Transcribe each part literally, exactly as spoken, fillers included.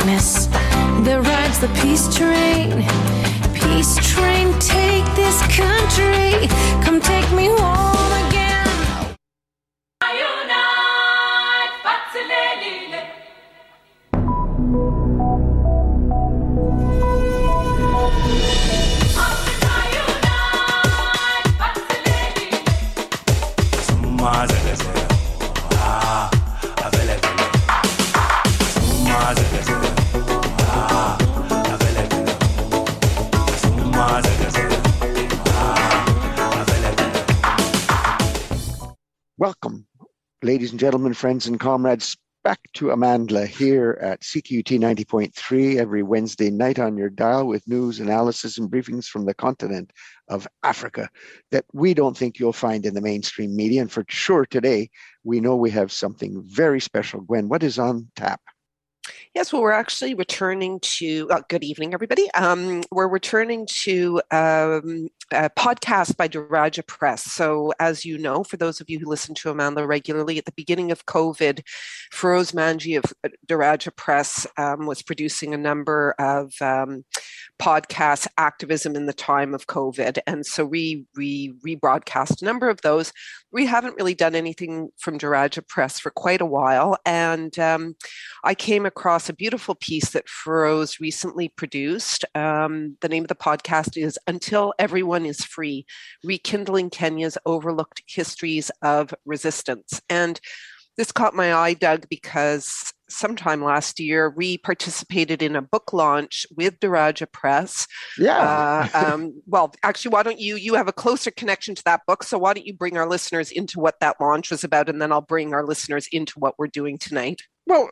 darkness that rides the peace train. Peace train, take this country, come take me home again. Welcome, ladies and gentlemen, friends and comrades, back to Amandla here at C Q T ninety point three every Wednesday night on your dial with news, analysis, and briefings from the continent of Africa that we don't think you'll find in the mainstream media. And for sure today, we know we have something very special. Gwen, what is on tap? Yes, well, we're actually returning to, uh, good evening, everybody. Um, we're returning to um, a podcast by Daraja Press. So as you know, for those of you who listen to Amandla regularly, at the beginning of COVID, Feroz Manji of Daraja Press um, was producing a number of um, podcasts, activism in the time of COVID. And so we, we rebroadcast a number of those. We haven't really done anything from Daraja Press for quite a while. And um, I came across a beautiful piece that Feroz recently produced. Um, the name of the podcast is Until Everyone is Free, Rekindling Kenya's Overlooked Histories of Resistance. And this caught my eye, Doug, because sometime last year we participated in a book launch with Daraja Press. Yeah. Uh, um, well, actually, why don't you, you have a closer connection to that book, so why don't you bring our listeners into what that launch was about, and then I'll bring our listeners into what we're doing tonight. Well,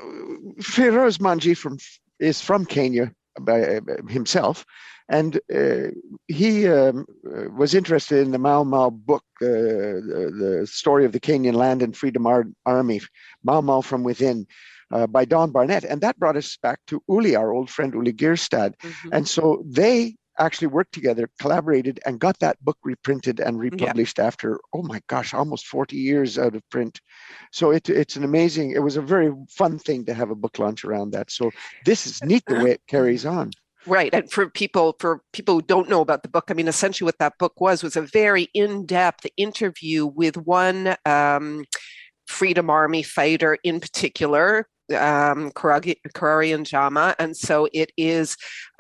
Feroz Manji from, is from Kenya by uh, himself, and uh, he um, was interested in the Mau Mau book, uh, the, the story of the Kenyan Land and Freedom Ar- Army, Mau Mau from Within, uh, by Don Barnett. And that brought us back to Uli, our old friend Uli Gierstad. Mm-hmm. And so they actually worked together, collaborated, and got that book reprinted and republished yeah. after, oh my gosh, almost forty years out of print. So it, it's an amazing, it was a very fun thing to have a book launch around that. So this is neat the way it carries on. Right. And for people, for people who don't know about the book, I mean, essentially what that book was, was a very in-depth interview with one um, Freedom Army fighter in particular, um, Karagi, Karari Njama. And so it is,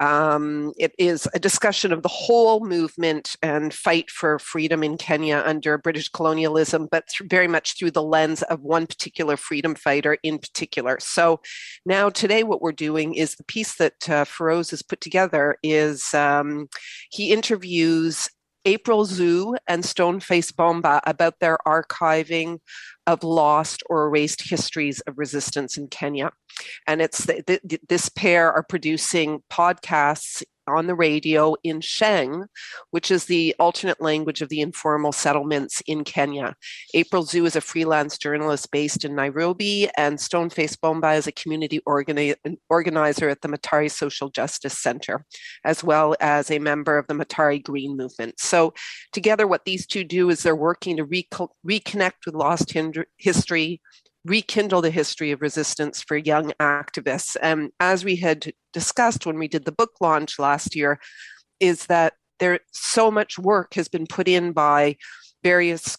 um, it is a discussion of the whole movement and fight for freedom in Kenya under British colonialism, but th- very much through the lens of one particular freedom fighter in particular. So now today what we're doing is the piece that uh, Feroz has put together is um, he interviews April Zhu and Stoneface Bomba about their archiving of lost or erased histories of resistance in Kenya. And it's the, the, this pair are producing podcasts on the radio in Sheng, which is the alternate language of the informal settlements in Kenya. April Zhu is a freelance journalist based in Nairobi, and Stoneface Bomba is a community organi- organizer at the Matari Social Justice Center, as well as a member of the Matari Green Movement. So together what these two do is they're working to re- reconnect with lost hind- history, rekindle the history of resistance for young activists. And as we had discussed when we did the book launch last year, is that there so much work has been put in by various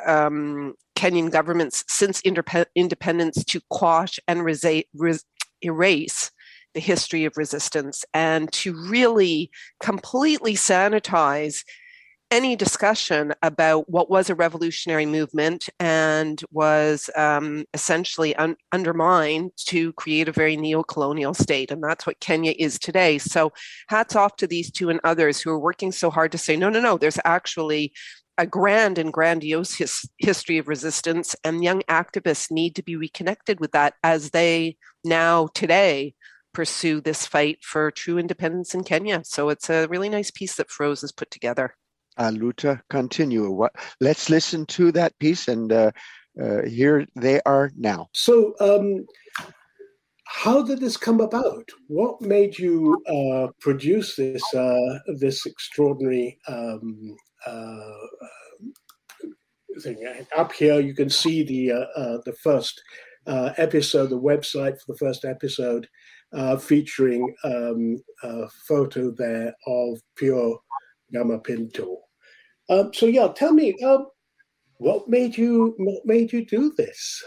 um, Kenyan governments since indep- independence to quash and res- res- erase the history of resistance and to really completely sanitize any discussion about what was a revolutionary movement and was um, essentially un- undermined to create a very neo-colonial state. And that's what Kenya is today. So hats off to these two and others who are working so hard to say, no, no, no, there's actually a grand and grandiose his- history of resistance, and young activists need to be reconnected with that as they now today pursue this fight for true independence in Kenya. So it's a really nice piece that Feroz has put together. Aluta, continue. What? Let's listen to that piece, and uh, uh, here they are now. So, um, how did this come about? What made you uh, produce this uh, this extraordinary um, uh, thing? Up here, you can see the uh, uh, the first uh, episode, the website for the first episode. uh, featuring um, a photo there of Pio Gama Pinto. Um, so yeah, tell me, um, what made you what made you do this?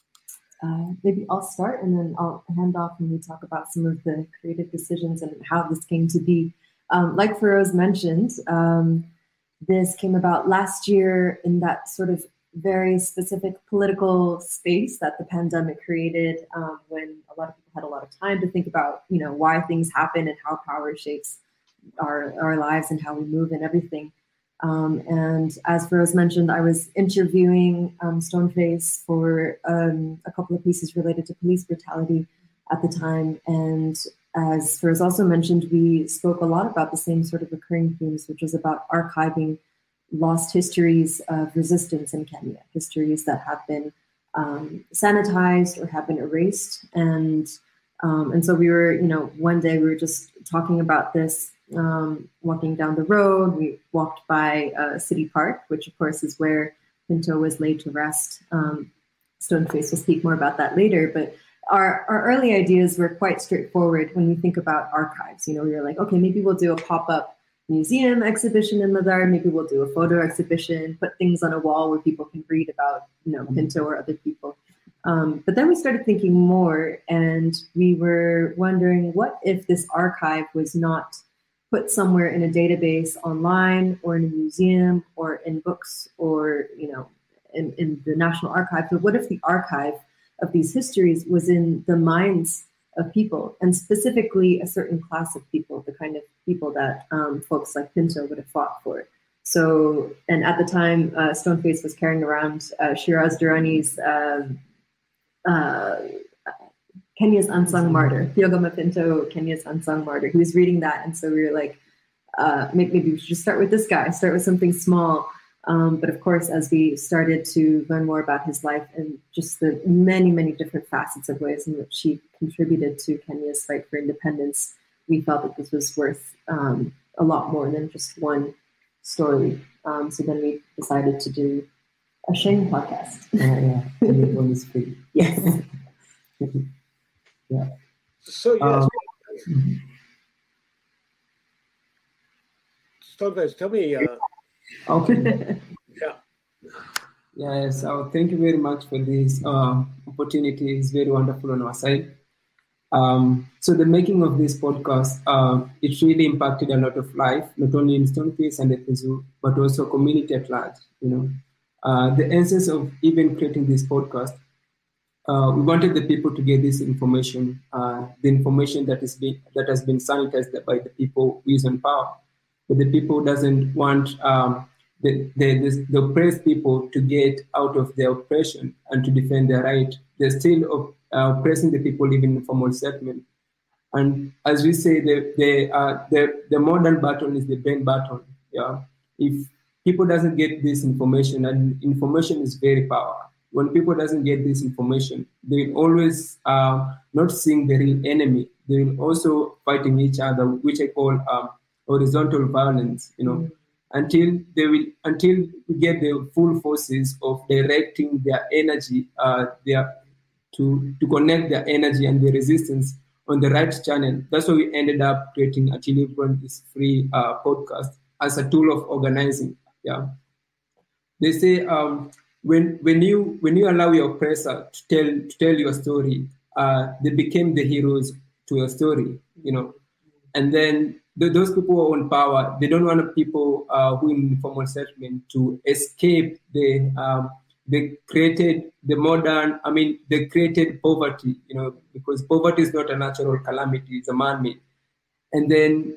Uh, maybe I'll start and then I'll hand off and we talk about some of the creative decisions and how this came to be. Um, like Feroz mentioned, um, this came about last year in that sort of very specific political space that the pandemic created, um, when a lot of people had a lot of time to think about, you know, why things happen and how power shapes our, our lives and how we move and everything. Um, and as Feroz mentioned, I was interviewing um, Stoneface for um, a couple of pieces related to police brutality at the time. And as Feroz also mentioned, we spoke a lot about the same sort of recurring themes, which was about archiving lost histories of resistance in Kenya, histories that have been um, sanitized or have been erased. And um, and so we were, you know, one day we were just talking about this, um, walking down the road. We walked by uh, City Park, which of course is where Pinto was laid to rest. Um, Stoneface will speak more about that later, but our, our early ideas were quite straightforward when you think about archives. You know, we were like, okay, maybe we'll do a pop-up museum exhibition in Madar, maybe we'll do a photo exhibition, put things on a wall where people can read about, you know, Pinto or other people. Um, but then we started thinking more, and we were wondering, what if this archive was not put somewhere in a database online or in a museum or in books or, you know, in, in the National Archive, but what if the archive of these histories was in the minds of people, and specifically a certain class of people, the kind of people that um, folks like Pinto would have fought for. So, and at the time, uh, Stoneface was carrying around uh, Shiraz Durrani's um, uh, Kenya's Unsung Martyr, Pio Gama Pinto, Kenya's Unsung Martyr. He was reading that, and so we were like, uh, maybe we should just start with this guy, start with something small. Um, but of course, as we started to learn more about his life and just the many, many different facets of ways in which he contributed to Kenya's fight for independence, we felt that this was worth um, a lot more than just one story. Um, so then we decided to do a Sheng podcast. Yeah, yeah. Everyone is free. Yes. Yeah. So yes, Um, Stoneface, tell me. Uh, Okay. yeah. Yes. So thank you very much for this uh, opportunity. It's very wonderful on our side. Um, so the making of this podcast, uh, it really impacted a lot of life, not only in Stoneface and Epizu, but also community at large. You know, uh, the essence of even creating this podcast, uh, we wanted the people to get this information, uh, the information that is being that has been sanitized by the people who is on power. But the people doesn't want um, the, the, the, the oppressed people to get out of their oppression and to defend their right. They're still uh, oppressing the people living in formal settlement. And as we say, the, the, uh, the, the modern battle is the brain battle. Yeah? If people doesn't get this information, and information is very powerful. When people doesn't get this information, they will always uh, not seeing the real enemy. They will also fighting each other, which I call um, horizontal violence, you know, mm-hmm. until they will, until we get the full forces of directing their energy, uh, their to to connect their energy and the resistance on the right channel. That's why we ended up creating Actually Everyone is Free uh, podcast as a tool of organizing. Yeah, they say um, when when you when you allow your oppressor to tell to tell your story, uh, they became the heroes to your story, you know, and then. Those people who own power, they don't want people uh, who in informal settlement to escape the um, they created the modern. I mean, they created poverty. You know, because poverty is not a natural calamity; it's a man-made. And then,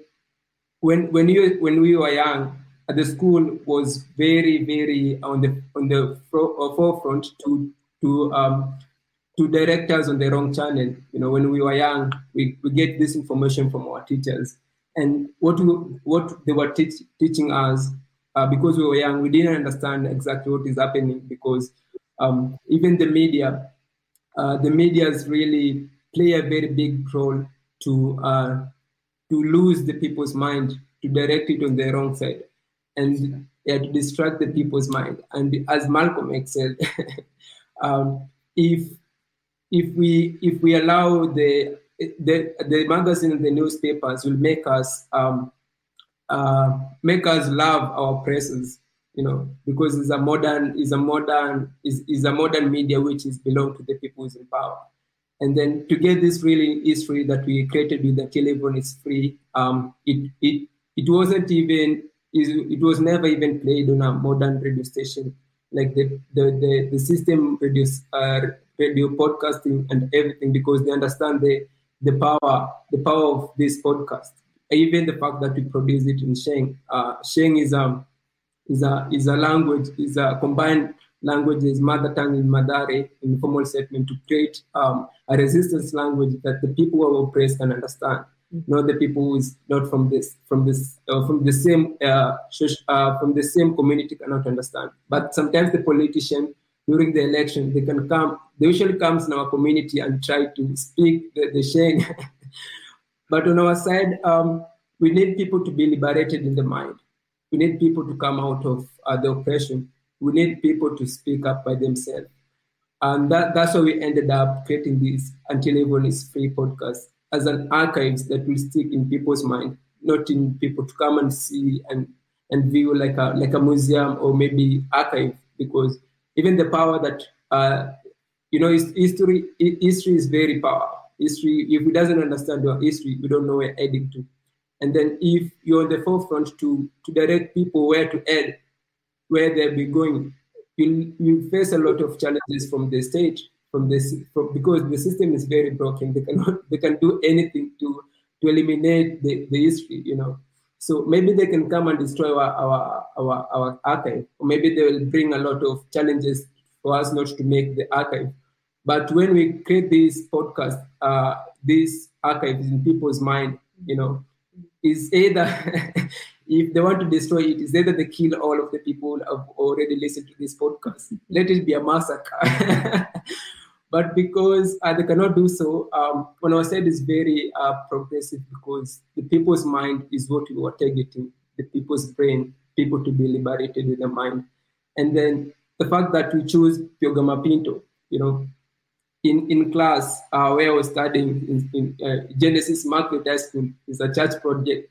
when when you when we were young, uh, the school was very very on the on the fro- uh, forefront to to um, to direct us on the wrong channel. You know, when we were young, we, we get this information from our teachers. And what we, what they were teach, teaching us, uh, because we were young, we didn't understand exactly what is happening, because um, even the media, uh, the medias really play a very big role to uh, to lose the people's mind, to direct it on the wrong side, and yeah, to distract the people's mind. And as Malcolm X said, um, if if we if we allow the the the magazine and the newspapers will make us um, uh, make us love our oppressors, you know, because it's a modern is a modern is is a modern media which is belong to the people who's in power. And then to get this really history that we created with the telephone is free. Um, it it it wasn't even it was never even played on a modern radio station like the the the, the system radio uh, radio podcasting and everything, because they understand the the power the power of this podcast. Even the fact that we produce it in Sheng. Uh, Sheng is a is a is a language is a combined languages, mother tongue in Madare, informal settlement, to create um, a resistance language that the people who are oppressed can understand, mm-hmm. not the people who is not from this, from this, uh, from the same, uh, uh, from the same community cannot understand. But sometimes the politician during the election, they can come, they usually comes in our community and try to speak the, the Sheng. But on our side, um, we need people to be liberated in the mind. We need people to come out of uh, the oppression. We need people to speak up by themselves. And that, that's why we ended up creating this Until Everyone is Free podcast as an archives that will stick in people's mind, not in people to come and see and, and view like a like a museum or maybe archive, because even the power that, uh, you know, history, history is very powerful. History, if we doesn't understand our history, we don't know where we're heading to. And then if you're on the forefront to, to direct people where to head, where they'll be going, you you face a lot of challenges from the state, from this, from, because the system is very broken. They cannot they can do anything to to eliminate the, the history, you know. So maybe they can come and destroy our our our, our archive, or maybe they will bring a lot of challenges for us not to make the archive. But when we create this podcast, uh, this archive is in people's mind, you know, is either if they want to destroy it, is either they kill all of the people who have already listened to this podcast. Let it be a massacre. But because uh, they cannot do so, um, when I said it's very uh, progressive, because the people's mind is what we were targeting, the people's brain, people to be liberated in their mind. And then the fact that we choose Pyogama Pinto, you know, In, in class uh, where I was studying in, in uh, Genesis Market High School, is a church project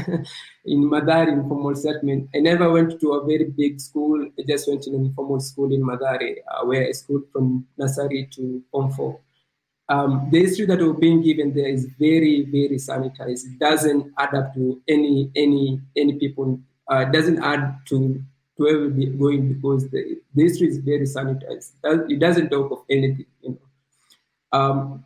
in Madare informal settlement. I never went to a very big school. I just went to an informal school in Madare, uh, where I schooled from nursery to form four. Um, the history that we're being given there is very, very sanitized. It doesn't add up to any any any people. Uh, it doesn't add to to where we'll be going, because the, the history is very sanitized. It doesn't talk of anything, you know. Um,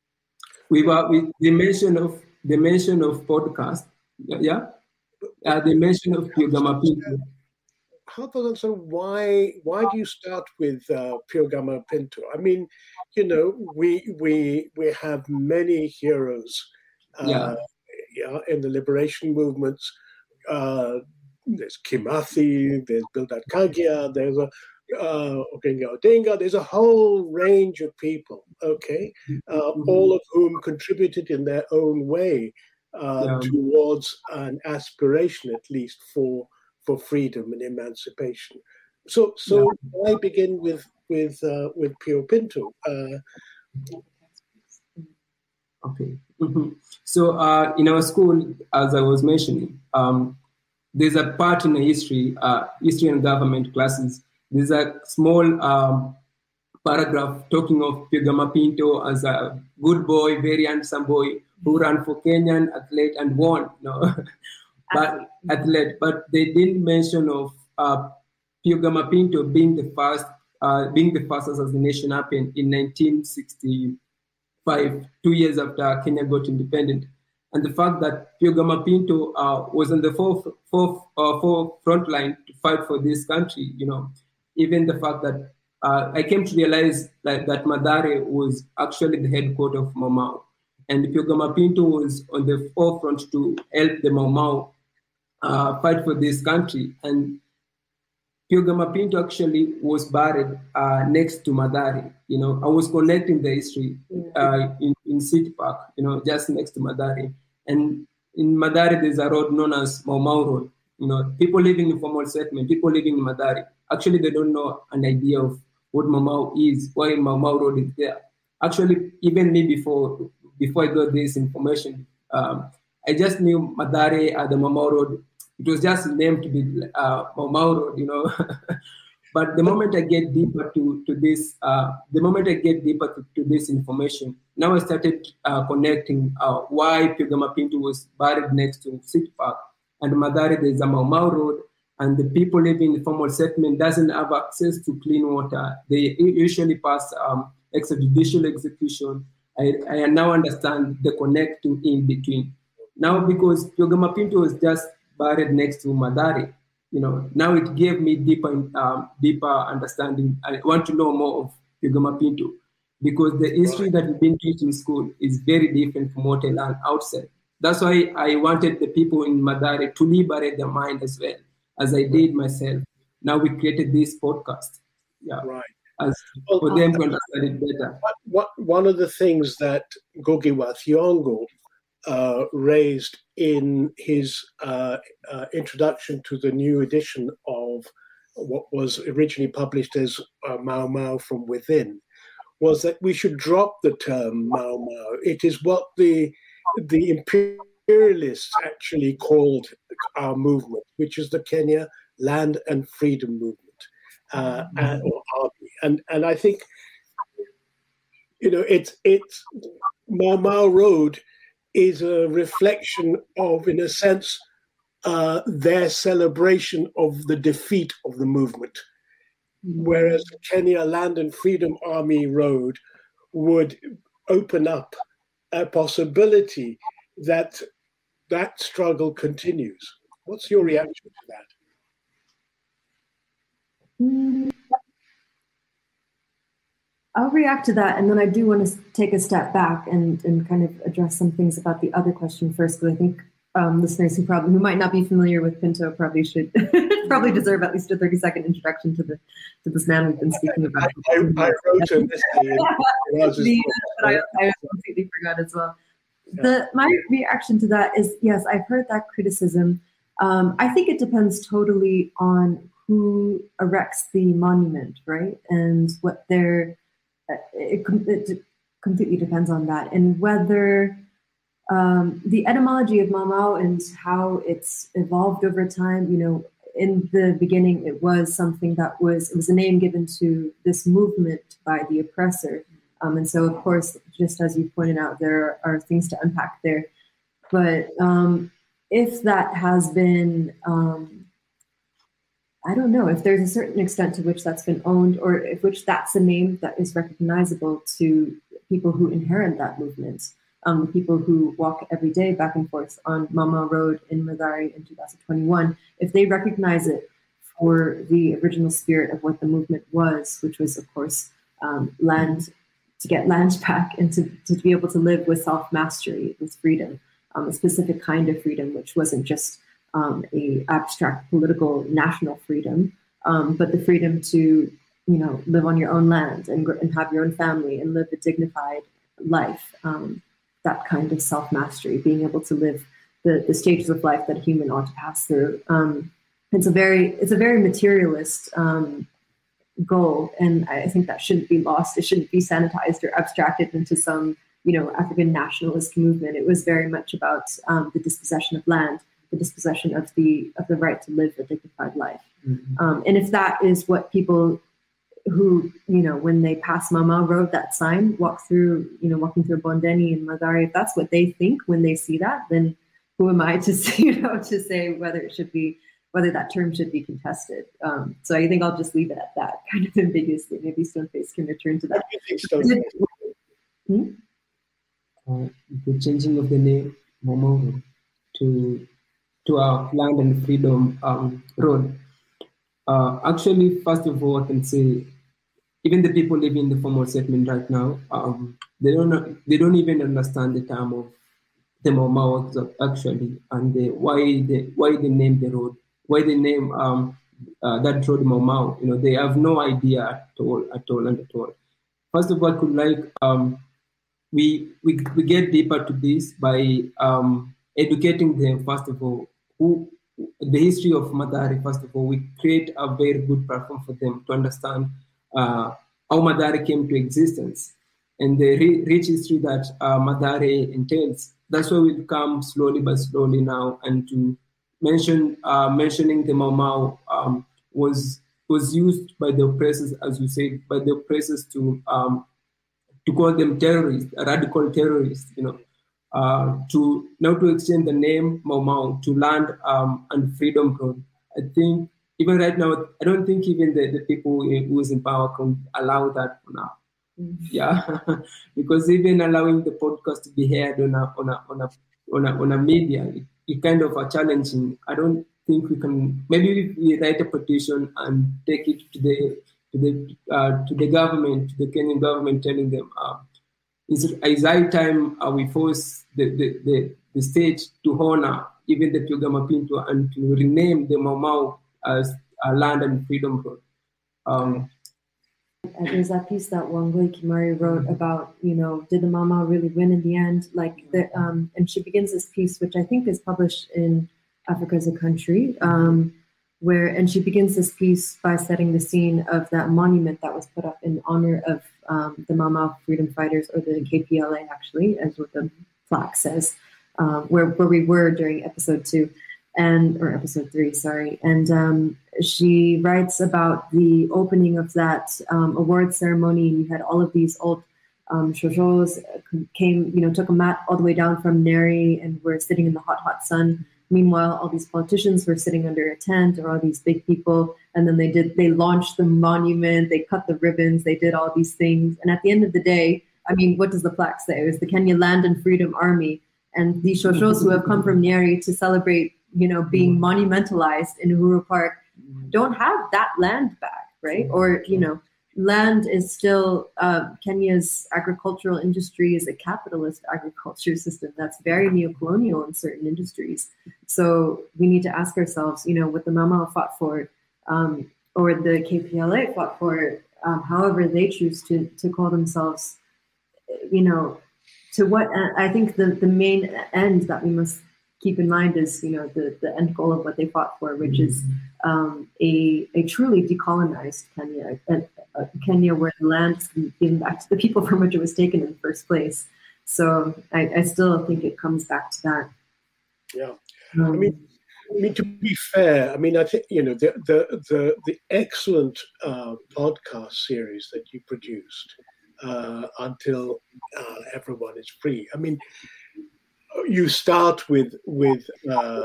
we were with the mention of the mention of podcast, yeah, uh, the mention of Pyogama Pinto. Help us understand why why do you start with uh, Pyogama Pinto? I mean, you know, we we we have many heroes, uh, yeah. yeah, in the liberation movements. Uh, there's Kimathi, there's Bildad Kagia, there's a uh Oginga Odinga, there's a whole range of people, okay, uh, mm-hmm. all of whom contributed in their own way uh, yeah. towards an aspiration, at least, for for freedom and emancipation. So, so yeah. I begin with with uh, with Pio Pinto. Uh, okay, mm-hmm. So uh, in our school, as I was mentioning, um, there's a part in the history, uh, history and government classes. There's a small um, paragraph talking of Pyogama Pinto as a good boy, very handsome boy who ran for Kenyan athlete and won. No, but athlete. But they didn't mention of uh, Pyogama Pinto being the first, uh, being the first assassination happened in nineteen sixty-five, two years after Kenya got independent, and the fact that Pyogama Pinto uh, was on the fourth, fourth, uh, fourth front line to fight for this country, you know. Even the fact that uh, I came to realize like, that Madare was actually the headquarters of Mau Mau, and Pyogama Pinto was on the forefront to help the Mau Mau uh, fight for this country. And Pyogama Pinto actually was buried uh, next to Madare. You know, I was connecting the history uh, in, in City Park, you know, just next to Madare. And in Madare, there's a road known as Mau Mau Road. You know, people living in formal settlement, people living in Madare, actually they don't know an idea of what Mau Mau is, why Mau Mau Road is there. Actually, even me before before I got this information. Um, I just knew Mathare at the Mau Mau Road. It was just named to be uh, Mau Mau Road, you know. But the moment I get deeper to, to this, uh, the moment I get deeper to, to this information, now I started uh, connecting uh, why Pio Gama Pinto was buried next to City Park. And Mathare, there's a Mau Mau Road, and the people living in the formal settlement doesn't have access to clean water. They usually pass um, extrajudicial execution. I, I now understand the connecting in between. Now, because Pio Gama Pinto was just buried next to Mathare, you know, now it gave me deeper, um, deeper understanding. I want to know more of Pio Gama Pinto, because the history that we've been teaching in school is very different from what I learned outside. That's why I wanted the people in Mathare to liberate their mind as well, as I did myself. Now we created this podcast. Yeah, right. As well, for them to understand it better. What, what, one of the things that Ngugi wa Thiong'o uh, raised in his uh, uh, introduction to the new edition of what was originally published as uh, Mau Mau from Within was that we should drop the term Mau Mau. It is what the the imperialists actually called our movement, which is the Kenya Land and Freedom Movement, uh, and, or army. And and I think, you know, it's it's Mau Mau Road is a reflection of, in a sense, uh, their celebration of the defeat of the movement, whereas the Kenya Land and Freedom Army Road would open up a possibility that that struggle continues. What's your reaction to that? Mm, I'll react to that, and then I do want to take a step back and, and kind of address some things about the other question first, because I think um, listeners who probably who might not be familiar with Pinto probably should probably deserve at least a thirty second introduction to the to this man we've been speaking about. I, I, I wrote him this the, but I, I completely forgot as well. Yeah. The my reaction to that is, yes, I've heard that criticism. Um, I think it depends totally on who erects the monument, right, and what their It, it completely depends on that, and whether um, the etymology of Mau Mau and how it's evolved over time. You know, in the beginning, it was something that was it was a name given to this movement by the oppressor, um, and so of course, just as you pointed out, there are things to unpack there. But um, if that has been um, I don't know if there's a certain extent to which that's been owned, or if which that's a name that is recognizable to people who inherit that movement, um, the people who walk every day back and forth on Mau Mau Road in Mathare in two thousand twenty-one, if they recognize it for the original spirit of what the movement was, which was, of course, um, land, to get land back and to, to be able to live with self-mastery, with freedom, um, a specific kind of freedom, which wasn't just Um, a abstract political national freedom, um, but the freedom to, you know, live on your own land and, and have your own family and live a dignified life. Um, that kind of self-mastery, being able to live the, the stages of life that a human ought to pass through. Um, it's a very it's a very materialist um, goal, and I think that shouldn't be lost. It shouldn't be sanitized or abstracted into some, you know, African nationalist movement. It was very much about um, the dispossession of land, the dispossession of the of the right to live a dignified life. Mm-hmm. Um, and if that is what people who, you know, when they pass Mau Mau Road, that sign, walk through, you know, walking through Bondeni and Mathare, if that's what they think when they see that, then who am I to say, you know, to say whether it should be, whether that term should be contested. Um, so I think I'll just leave it at that, kind of ambiguously. Maybe Stoneface can return to that. hmm? uh, the changing of the name Mau Mau to to our Land and Freedom um, Road. Uh, actually, first of all, I can say, even the people living in the formal settlement right now, um, they don't they don't even understand the term of the Mau Mau actually, and the, why they why they name the road, why they name um, uh, that road Mau Mau. You know, they have no idea at all, at all, and at all. First of all, I could like um, we we we get deeper to this by um, educating them. First of all, who the history of Mathare. First of all, we create a very good platform for them to understand uh, how Mathare came to existence, and the re- rich history that uh, Mathare entails. That's why we've come slowly but slowly now, and to mention uh, mentioning the Mau Mau um, was was used by the oppressors, as you said, by the oppressors to um, to call them terrorists, radical terrorists, you know, uh, to now to extend the name Mau Mau to land um, and freedom road. I think even right now, I don't think even the, the people who is in power can allow that for now. Mm-hmm. Yeah, because even allowing the podcast to be heard on a on a on a on a, on a media, it, it kind of a challenging. I don't think we can. Maybe we write a petition and take it to the to the uh, to the government, to the Kenyan government, telling them uh, is is high time uh, we force the, the, the, the state to honor even the Pio Gama Pinto and to rename the Mau Mau as uh, Land and Freedom Road. Um, And there's that piece that Wangui Kimari wrote about, you know, did the Mau Mau really win in the end? Like, the, um, and she begins this piece, which I think is published in Africa as a Country, um, where, and she begins this piece by setting the scene of that monument that was put up in honor of um, the Mau Mau freedom fighters, or the K P L A, actually, as what the plaque says, um, where where we were during episode two. And or episode three, sorry. And um, she writes about the opening of that um, award ceremony. And you had all of these old um, shojos came, you know, took a mat all the way down from Neri and were sitting in the hot, hot sun. Meanwhile, all these politicians were sitting under a tent, or all these big people. And then they did, they launched the monument, they cut the ribbons, they did all these things. And at the end of the day, I mean, what does the plaque say? It was the Kenya Land and Freedom Army. And these shojos who have come from Nyeri to celebrate, you know, being monumentalized in Uhuru Park, don't have that land back, right? Or, you know, land is still, uh, Kenya's agricultural industry is a capitalist agriculture system that's very neo-colonial in certain industries. So we need to ask ourselves, you know, what the Mau Mau fought for, um, or the K P L A fought for, um, however they choose to, to call themselves, you know, to what, I think the, the main end that we must keep in mind is, you know, the, the end goal of what they fought for, which is um, a, a truly decolonized Kenya, a, a Kenya where the land is given back to the people from which it was taken in the first place. So I, I still think it comes back to that. Yeah. Um, I mean, I mean, to be fair, I mean, I think, you know, the the the, the excellent uh, podcast series that you produced, uh, Until uh, Everyone is Free. I mean, you start with with uh,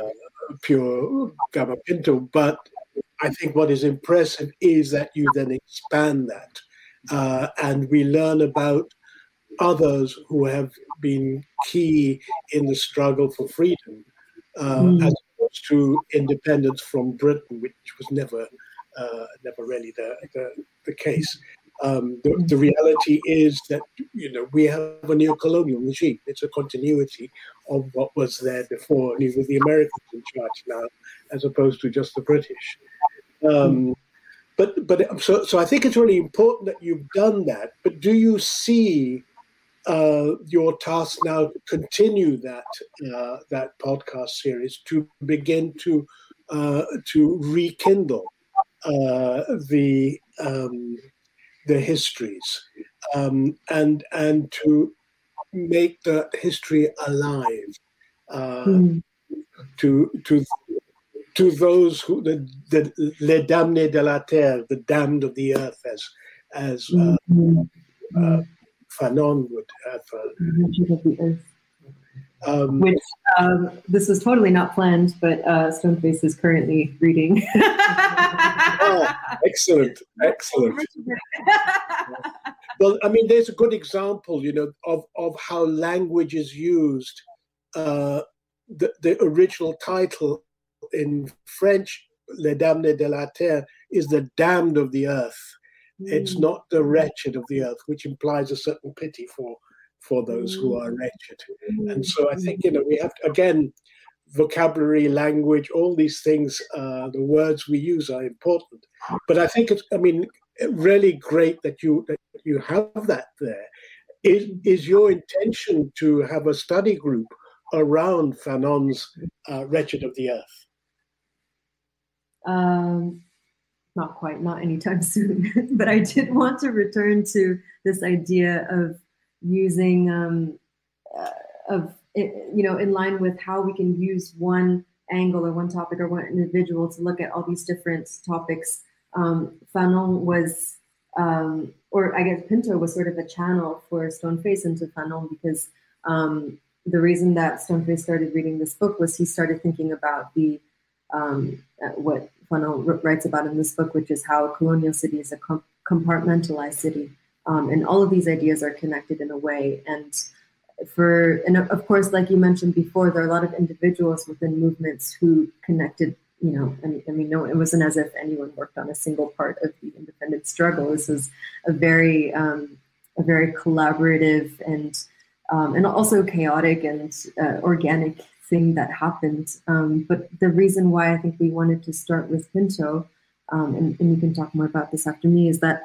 Pio Gama Pinto, but I think what is impressive is that you then expand that, uh, and we learn about others who have been key in the struggle for freedom, uh, mm. as opposed to independence from Britain, which was never uh, never really the the, the case. Um, the, the reality is that, you know, we have a neo-colonial regime. It's a continuity of what was there before, and with the Americans in charge now, as opposed to just the British. Um, but but so so I think it's really important that you've done that. But do you see uh, your task now to continue that uh, that podcast series, to begin to uh, to rekindle uh, the um, the histories, um, and and to make the history alive, uh, mm. to to to those who the, the les damnés de la terre, the damned of the earth, as as uh, mm-hmm. uh, Fanon would have. Uh, Um, Which um, this was totally not planned, but uh, Stoneface is currently reading. Oh, excellent, excellent. Well, I mean, there's a good example, you know, of, of how language is used. Uh, the, the original title in French, Les Damnés de la Terre, is the damned of the earth. Mm. It's not the wretched of the earth, which implies a certain pity for for those who are wretched. And so I think, you know, we have to, again, vocabulary, language, all these things, uh, the words we use are important. But I think it's, I mean, really great that you that you have that there. Is, is your intention to have a study group around Fanon's uh, Wretched of the Earth? Um, not quite, not anytime soon. But I did want to return to this idea of using um, uh, of you know in line with how we can use one angle or one topic or one individual to look at all these different topics. Um, Fanon was, um, or I guess Pinto was sort of a channel for Stoneface into Fanon, because um, the reason that Stoneface started reading this book was he started thinking about the um, what Fanon writes about in this book, which is how a colonial city is a com- compartmentalized city. Um, and all of these ideas are connected in a way. And for, and of course, like you mentioned before, there are a lot of individuals within movements who connected, you know, and I mean, no, it wasn't as if anyone worked on a single part of the independence struggle. This is a very, um, a very collaborative and, um, and also chaotic and uh, organic thing that happened. Um, but the reason why I think we wanted to start with Pinto, um, and, and you can talk more about this after me, is that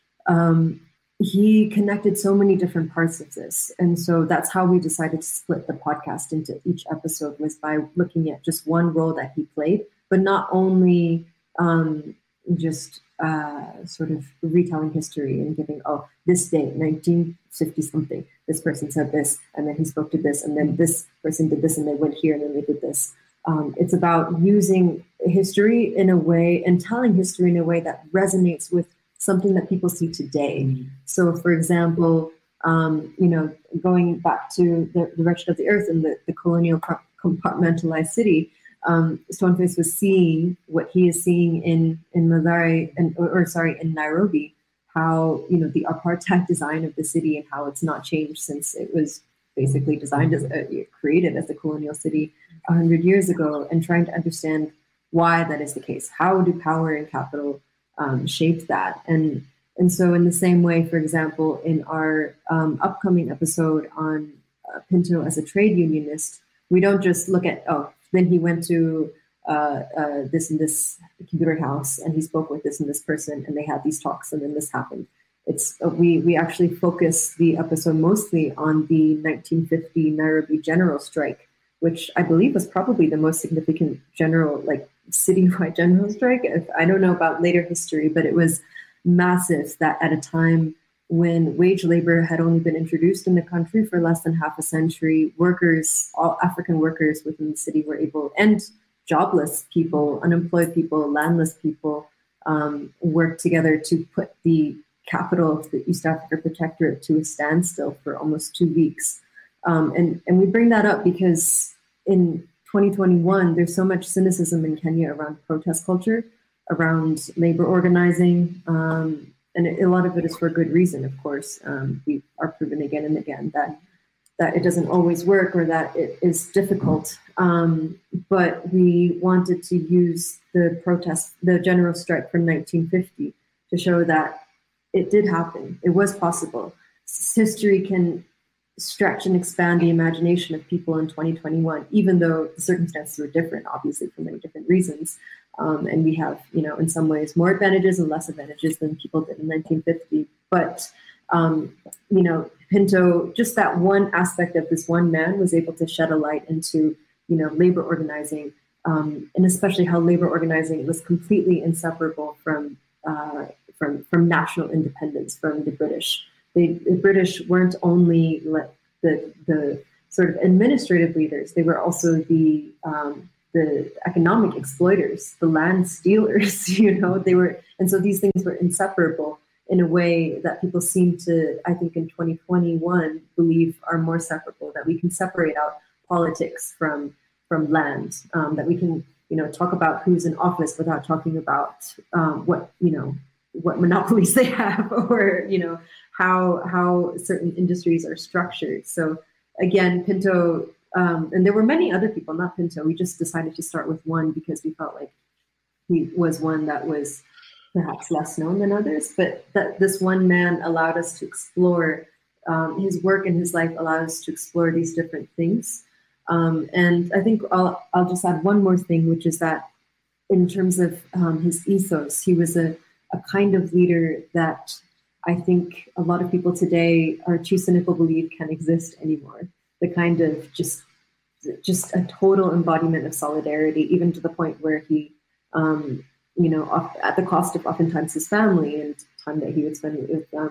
um, he connected so many different parts of this. And so that's how we decided to split the podcast into each episode, was by looking at just one role that he played, but not only um, just uh, sort of retelling history and giving, oh, this date, nineteen fifty something, this person said this, and then he spoke to this, and then this person did this, and they went here, and then they did this. Um, it's about using history in a way and telling history in a way that resonates with something that people see today. Mm-hmm. So, for example, um, you know, going back to the, the wretched of the earth and the, the colonial compartmentalized city, um, Stoneface was seeing what he is seeing in in Mathare, and or, or sorry, in Nairobi, how, you know, the apartheid design of the city and how it's not changed since it was basically designed as a, created as a colonial city a hundred years ago, and trying to understand why that is the case. How do power and capital Um, shaped that? And and so in the same way, for example, in our um, upcoming episode on uh, Pinto as a trade unionist, we don't just look at, oh, then he went to uh, uh, this and this computer house and he spoke with this and this person and they had these talks and then this happened. It's uh, we we actually focus the episode mostly on the nineteen fifty Nairobi general strike, which I believe was probably the most significant general, like citywide general strike. I don't know about later history, but it was massive, that at a time when wage labor had only been introduced in the country for less than half a century, workers, all African workers within the city were able, and jobless people, unemployed people, landless people, um, worked together to put the capital of the East Africa Protectorate to a standstill for almost two weeks. Um, and, and we bring that up because in twenty twenty-one, there's so much cynicism in Kenya around protest culture, around labor organizing, um, and a lot of it is for good reason, of course. Um, we are proven again and again that that it doesn't always work or that it is difficult. Um, but we wanted to use the protest, the general strike from nineteen fifty, to show that it did happen. It was possible. History can stretch and expand the imagination of people in twenty twenty-one, even though the circumstances were different, obviously, for many different reasons. Um, and we have, you know, in some ways more advantages and less advantages than people did in nineteen fifty. But, um, you know, Pinto, just that one aspect of this one man was able to shed a light into, you know, labor organizing, um, and especially how labor organizing was completely inseparable from, uh, from, from national independence, from the British. They, the British weren't only the the sort of administrative leaders; they were also the um, the economic exploiters, the land stealers. You know, they were, and so these things were inseparable in a way that people seem to, I think, in twenty twenty-one, believe are more separable. That we can separate out politics from from land. Um, that we can, you know, talk about who's in office without talking about um, what you know what monopolies they have, or you know. how how certain industries are structured. So again, Pinto, um, and there were many other people, not Pinto. We just decided to start with one because we felt like he was one that was perhaps less known than others, but that this one man allowed us to explore, um, his work and his life allowed us to explore these different things. Um, and I think I'll, I'll just add one more thing, which is that in terms of um, his ethos, he was a, a kind of leader that I think a lot of people today are too cynical to believe can exist anymore. The kind of just, just a total embodiment of solidarity, even to the point where he, um, you know, at the cost of oftentimes his family and time that he would spend with um,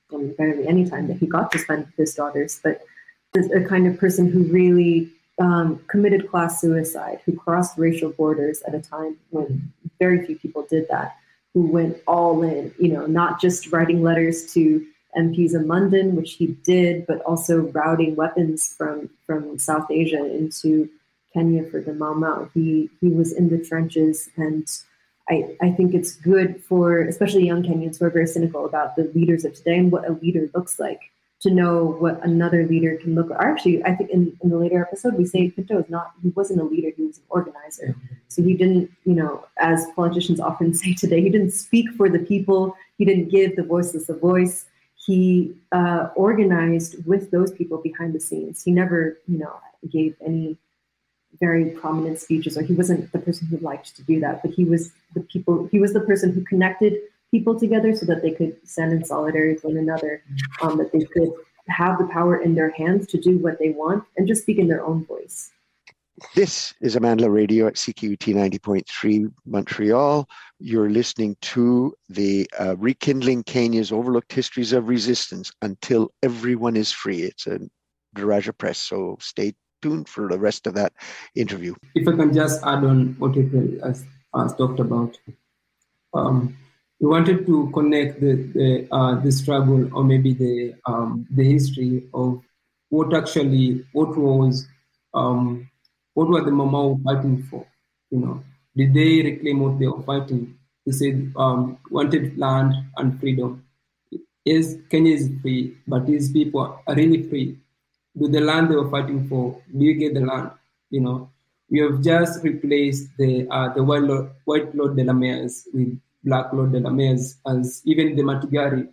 I mean, barely any time that he got to spend with his daughters, but a kind of person who really um, committed class suicide, who crossed racial borders at a time when very few people did that, who went all in, you know, not just writing letters to M Ps in London, which he did, but also routing weapons from, from South Asia into Kenya for the Mau Mau. He, he was in the trenches, and I, I think it's good for, especially young Kenyans who are very cynical about the leaders of today and what a leader looks like, to know what another leader can look like. Actually, I think in, in the later episode, we say Pinto is not, he wasn't a leader, he was an organizer. So he didn't, you know, as politicians often say today, he didn't speak for the people, he didn't give the voiceless a voice. He uh, organized with those people behind the scenes. He never, you know, gave any very prominent speeches, or he wasn't the person who liked to do that, but he was the people, he was the person who connected people together so that they could stand in solidarity with one another, um, that they could have the power in their hands to do what they want and just speak in their own voice. This is Amandla Radio at C Q U T ninety point three Montreal. You're listening to the uh, Rekindling Kenya's Overlooked Histories of Resistance Until Everyone is Free. It's a Daraja Press, so stay tuned for the rest of that interview. If I can just add on what April has, has talked about. Um, we wanted to connect the the, uh, the struggle, or maybe the um, the history of what actually, what was, um, what were the Mau Mau fighting for? You know, did they reclaim what they were fighting? They said um, wanted land and freedom. Yes, Kenya is free, but these people are really free. Do the land they were fighting for, do you get the land? You know, we have just replaced the uh, the white Lord, white Lord de la Mayors with Black Lord de la Mayors, as even the Matigari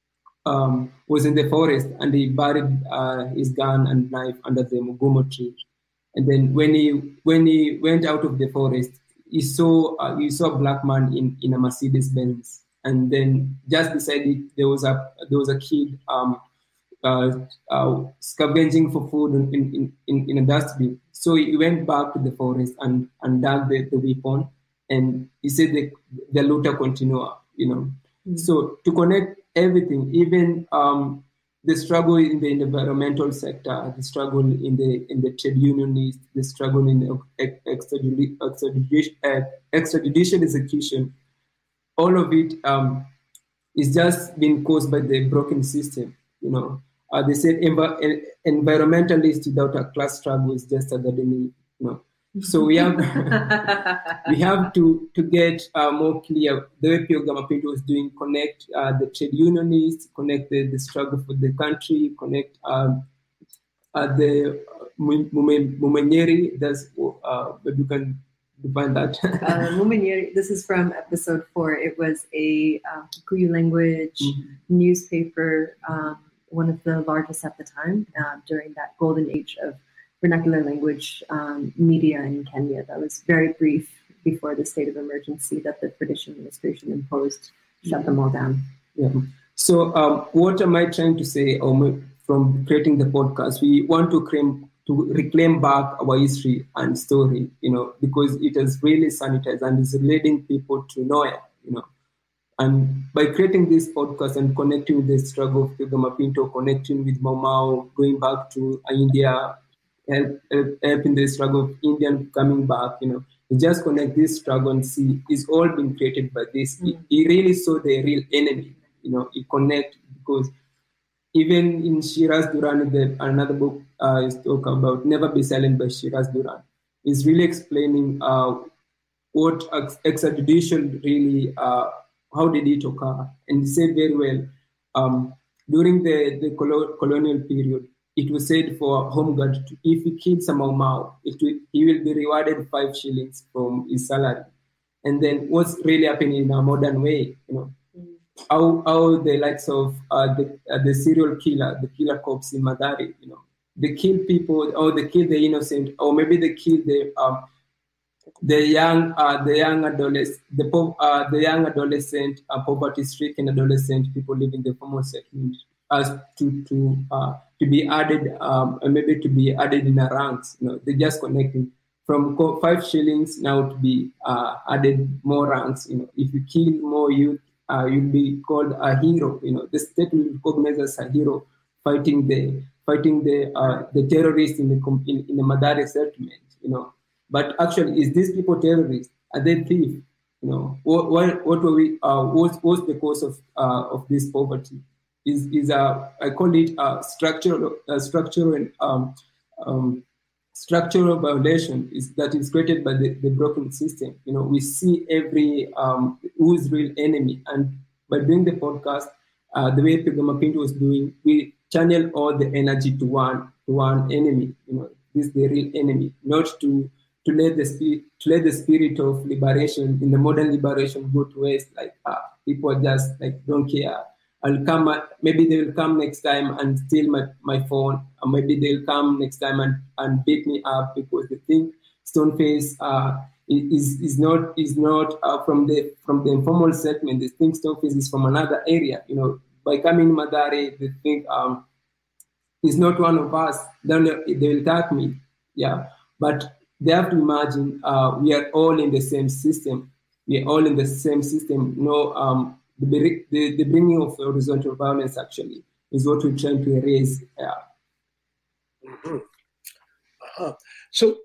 um, was in the forest and he buried uh, his gun and knife under the Mugumo tree. And then when he when he went out of the forest, he saw uh, he saw a black man in, in a Mercedes Benz. And then just beside it, there was a there was a kid um, uh, uh, scavenging for food in, in, in, in a dustbin. So he went back to the forest and, and dug the, the weapon. And he said the, the luta continua, you know. Mm-hmm. So to connect everything, even um, the struggle in the environmental sector, the struggle in the in the trade unionist, the struggle in the extrajudicial, extrajudicial, extrajudicial execution, all of it um, is just being caused by the broken system, you know. Uh, they said env- environmentalists without a class struggle is just a gardening, you know. So we have we have to to get uh, more clear the way Pio Gamapinto was doing, connect uh, the trade unionists, connect the, the struggle for the country, connect um, uh, the Mumenyeri. That's uh, maybe you can define that. uh, Mumenyeri. This is from episode four. It was a uh, Kikuyu language mm-hmm. newspaper, um, one of the largest at the time uh, during that golden age of vernacular language um, media in Kenya. That was very brief before the state of emergency that the British administration imposed, shut them all down. Yeah. So um, what am I trying to say um, from creating the podcast? We want to claim, to reclaim back our history and story, you know, because it has really sanitized and is leading people to nowhere, you know. And by creating this podcast and connecting with the struggle of Pio Gamapinto, connecting with Mau Mau, going back to India, Help, help, help in the struggle of Indian coming back, you know, you just connect this struggle and see it's all been created by this. Mm. He, he really saw the real enemy, you know, he connect because even in Shiraz Duran, the, another book uh, is talk about Never Be Silent by Shiraz Duran, is really explaining uh, what ex- extrajudicial really, uh, how did it occur? And he said very well, um, during the, the colo- colonial period, it was said for a home guard, to, if he kills a Mau Mau, it will, he will be rewarded five shillings from his salary. And then what's really happening in a modern way, you know, mm. how how the likes of uh, the uh, the serial killer, the killer cops in Mathare, you know, they kill people, or they kill the innocent, or maybe they kill the um, the young uh, the young adolescent, the po- uh, the young adolescent, uh, poverty-stricken adolescent, people living in the formal settlement, as to to uh, to be added, um, and maybe to be added in a ranks. You know, they just connecting from five shillings now to be uh, added more ranks. You know, if you kill more youth, uh, you'll be called a hero. You know, the state will recognize as a hero fighting the fighting the uh, the terrorists in the in, in the Madare settlement. You know, but actually, is these people terrorists? Are they thieves? You know, what what, what were we? Uh, what what's the cause of uh, of this poverty? Is is a I call it a structural uh, structural um, um, structural violation is that is created by the, the broken system. You know, we see every um, who's real enemy, and by doing the podcast, uh, the way Pigama Pinto was doing, we channel all the energy to one to one enemy. You know, this is the real enemy, not to to let the spirit to let the spirit of liberation in the modern liberation go to waste. Like uh, people just like don't care. I'll come, maybe they will come next time and steal my, my phone, or maybe they'll come next time and, and beat me up because they think Stoneface uh, is is not is not uh, from the from the informal settlement. They think Stoneface is from another area. You know, by coming Madare, they think um, he's not one of us. Then they will attack me. Yeah, but they have to imagine uh, we are all in the same system. We are all in the same system. No. Um, The, the, the bringing of horizontal violence actually is what we're trying to erase. Yeah. Mm-hmm. Uh-huh. So,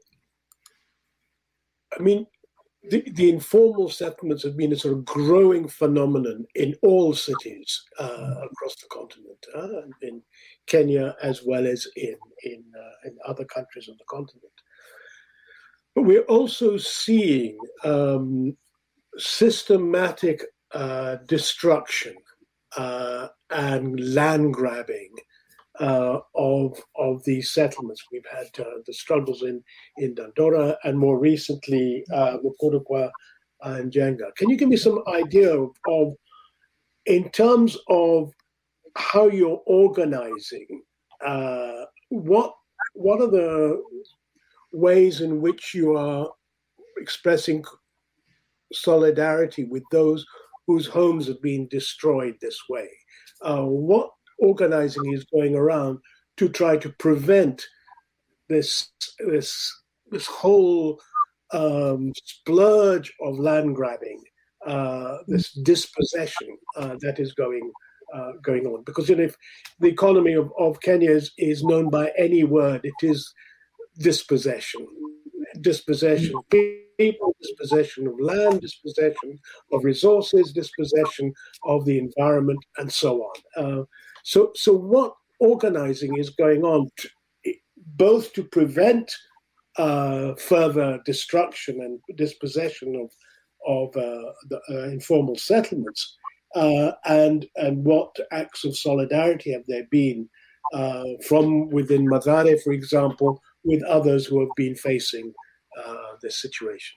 I mean, the, the informal settlements have been a sort of growing phenomenon in all cities uh, across the continent, uh, in Kenya as well as in in, uh, in other countries of the continent. But we're also seeing um, systematic Uh, destruction uh, and land grabbing uh, of of these settlements. We've had uh, the struggles in in Dandora and more recently uh, Mukurukwa and Jenga. Can you give me some idea of, of, in terms of how you're organizing, uh, what what are the ways in which you are expressing solidarity with those whose homes have been destroyed this way? Uh, what organizing is going around to try to prevent this this this whole um, splurge of land grabbing, uh, this dispossession uh, that is going uh, going on? Because you know, if the economy of, of Kenya is, is known by any word, it is dispossession. Dispossession of people, dispossession of land, dispossession of resources, dispossession of the environment, and so on. Uh, so, so what organizing is going on, to, both to prevent uh, further destruction and dispossession of of uh, the uh, informal settlements, uh, and and what acts of solidarity have there been uh, from within Madare, for example, with others who have been facing uh, this situation?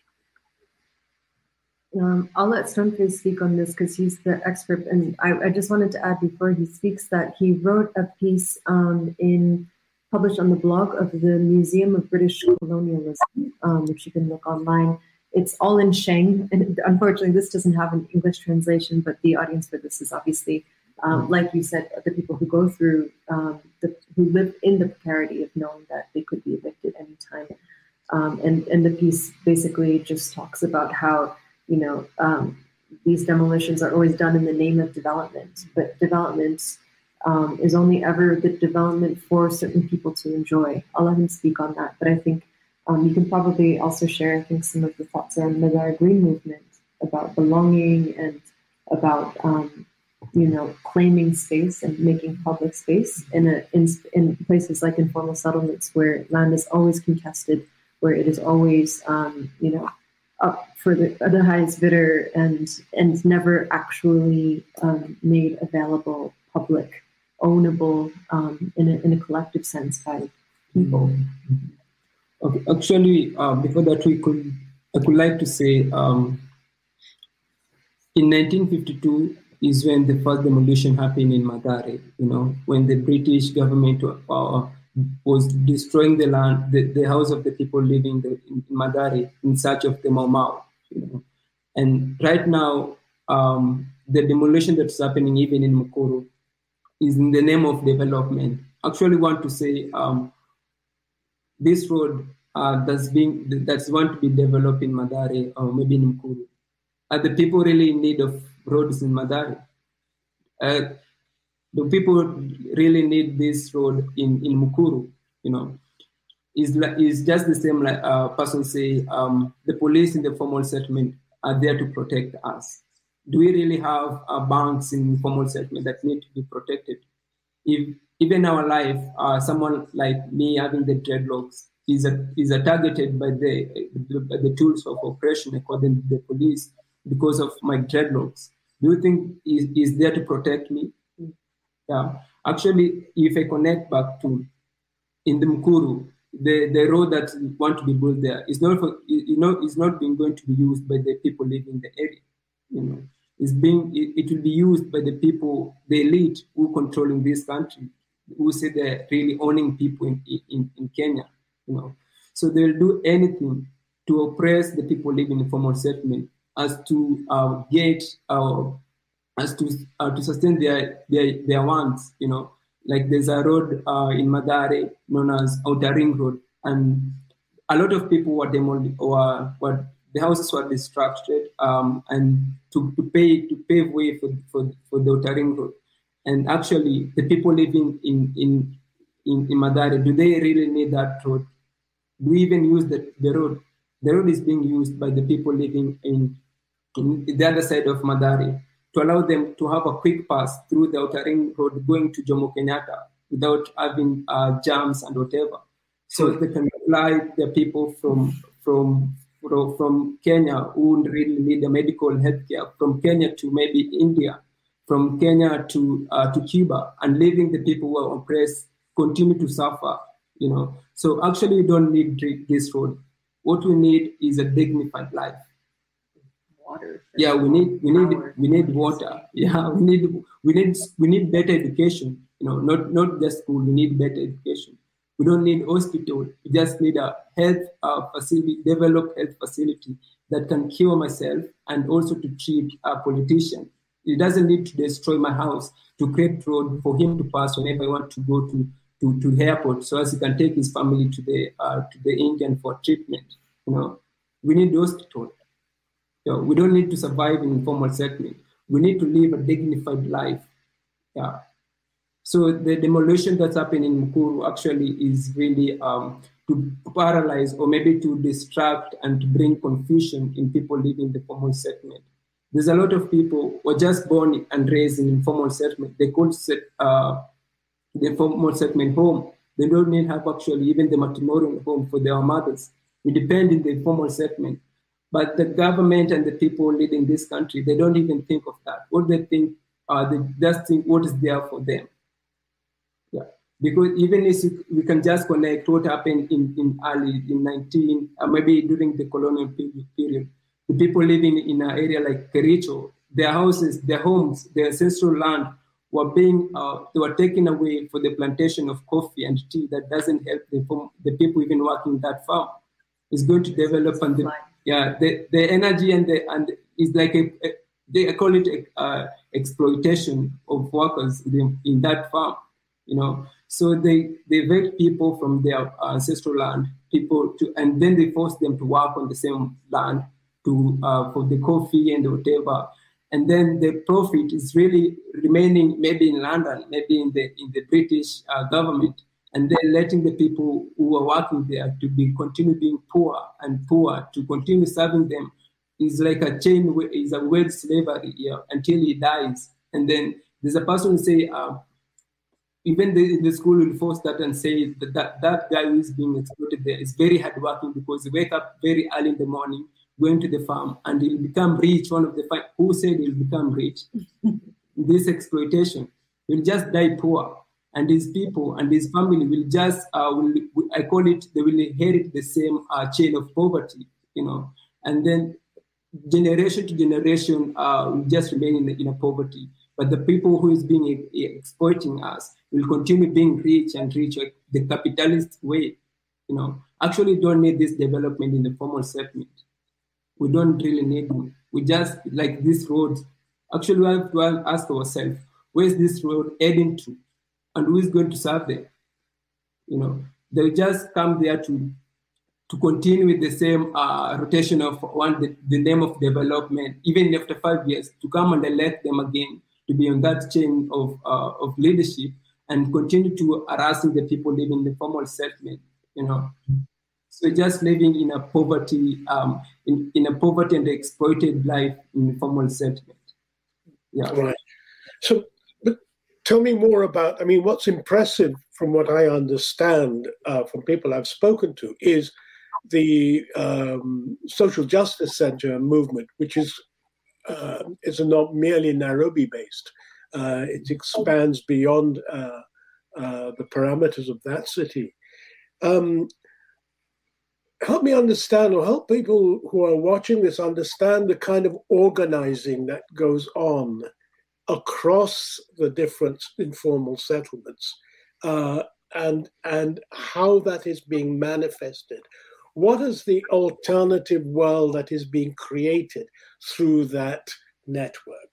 Um, I'll let Stoneface speak on this because he's the expert. And I, I just wanted to add before he speaks that he wrote a piece um, in published on the blog of the Museum of British Colonialism, um, which you can look online. It's all in Sheng. And unfortunately, this doesn't have an English translation, but the audience for this is obviously, um, like you said, the people who go through, um, the, who live in the precarity of knowing that they could be evicted anytime. Um, and, and the piece basically just talks about how, you know, um, these demolitions are always done in the name of development, but development um, is only ever the development for certain people to enjoy. I'll let him speak on that, but I think um, you can probably also share, I think, some of the thoughts around the Madare Green movement about belonging and about, um, you know, claiming space and making public space in, a, in, in places like informal settlements where land is always contested, where it is always, um, you know, up for the, the highest bidder and and never actually um, made available, public, ownable um, in, a, in a collective sense by people. Okay, actually, uh, before that, we could I could like to say um, in nineteen fifty-two is when the first demolition happened in Madare. You know, when the British government uh, was destroying the land, the, the house of the people living the, in Madare in search of the Mau Mau. You know? And right now, um, the demolition that's happening even in Mukuru is in the name of development. Actually, want to say um, this road uh, that's being that's want to be developed in Madare or maybe in Mukuru. Are the people really in need of roads in Mathare. Uh, the people really need this road in, in Mukuru, you know. Is is just the same like a uh, person say, um, the police in the formal settlement are there to protect us. Do we really have uh, banks in formal settlement that need to be protected? If even our life, uh, someone like me having the dreadlocks is a, is a targeted by the, the the tools of oppression according to the police because of my dreadlocks. Do you think is is there to protect me? Yeah, actually, if I connect back to in the Mukuru, the, the road that want to be built there is not for, you know is not being going to be used by the people living in the area. You know, it's being it, it will be used by the people, the elite who controlling this country, who say they're really owning people in, in, in Kenya. You know, so they'll do anything to oppress the people living in formal settlement as to uh, get uh, as to uh, to sustain their their their wants. You know. Like there's a road uh, in Mathare known as Outer Ring Road, and a lot of people were demolished, or were, the houses were destructed, um, and to, to pay to pave way for, for, for the Outer Ring Road. And actually, the people living in in in, in Mathare, do they really need that road? Do we even use the, the road? The road is being used by the people living in, in the other side of Mathare, to allow them to have a quick pass through the Outer Ring Road going to Jomo Kenyatta without having uh, jams and whatever. So they can fly the people from from from Kenya who really need a medical healthcare, from Kenya to maybe India, from Kenya to uh, to Cuba, and leaving the people who are oppressed continue to suffer. You know, so actually, we don't need this road. What we need is a dignified life. Water. Yeah, we need we need power. we need water. Yeah, we need we need we need better education. You know, not not just school. We need better education. We don't need hospital. We just need a health uh, facility, developed health facility that can cure myself and also to treat a politician. It doesn't need to destroy my house to create road for him to pass whenever I want to go to to to airport, so as he can take his family to the uh, to the Indian for treatment. You know, we need hospital. So we don't need to survive in informal settlement. We need to live a dignified life. Yeah. So the demolition that's happening in Mukuru actually is really um, to paralyze or maybe to distract and to bring confusion in people living in the formal settlement. There's a lot of people who are just born and raised in informal settlement. They could set uh, the formal settlement home. They don't need have actually even the matrimonial home for their mothers. We depend in the informal settlement. But the government and the people leading this country, they don't even think of that. What they think, uh, they just think what is there for them. Yeah, because even if we can just connect what happened in, in early, in nineteen, uh, maybe during the colonial period, the people living in an area like Kericho, their houses, their homes, their ancestral land were being, uh, they were taken away for the plantation of coffee and tea that doesn't help the, the people even working that farm. It's going to develop and the, yeah, the, the energy and the and is like a, a they call it a, uh, exploitation of workers in, in that farm, you know. So they they evict people from their ancestral land, people to, and then they force them to work on the same land to uh, for the coffee and whatever, and then the profit is really remaining maybe in London, maybe in the in the British uh, government. And then letting the people who are working there to be continue being poor and poor, to continue serving them is like a chain, is a wage slavery yeah, until he dies. And then there's a person who say, uh, even the, the school will force that and say that, that that guy who is being exploited there is very hardworking because he wake up very early in the morning, going to the farm, and he'll become rich. One of the five, who said he'll become rich? This exploitation, he'll just die poor. And his people and his family will just, uh, will, I call it, they will inherit the same uh, chain of poverty, you know. And then generation to generation uh, will just remain in, in a poverty. But the people who is being uh, exploiting us will continue being rich and rich like the capitalist way, you know. Actually don't need this development in the formal settlement. We don't really need it. We just, like this road, actually we have to ask ourselves, where's this road heading to? And who is going to serve them? You know, they just come there to to continue with the same uh, rotation of one the, the name of development, even after five years, to come and elect them again to be on that chain of uh, of leadership and continue to harassing the people living in the formal settlement, you know. So just living in a poverty, um, in, in a poverty and exploited life in the formal settlement. Yeah. Right. So, but tell me more about, I mean, what's impressive from what I understand uh, from people I've spoken to is the um, social justice center movement, which is uh, is not merely Nairobi-based. Uh, it expands beyond uh, uh, the parameters of that city. Um, help me understand, or help people who are watching this understand the kind of organizing that goes on across the different informal settlements, uh, and and how that is being manifested. What is the alternative world that is being created through that network?